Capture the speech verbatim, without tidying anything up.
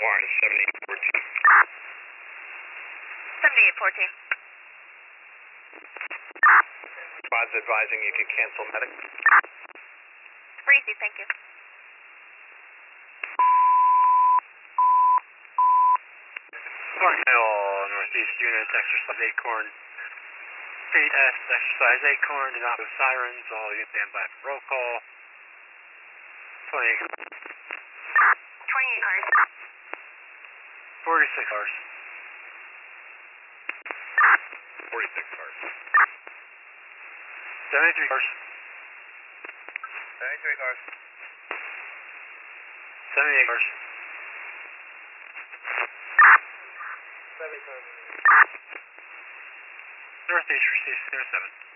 Warren, seventy-eight fourteen. seventy-eight fourteen. Squad's advising you can cancel medic. Breezy, thank you. Parkdale, Northeast units, exercise Acorn. Pre-test, exercise Acorn, do not have sirens, all units stand by for roll call. twenty-eight. twenty-eight cars. forty-six cars. forty-six cars. seventy-three cars. seventy-three cars. seventy-eight cars. seventy cars. Northeast receives zero seven.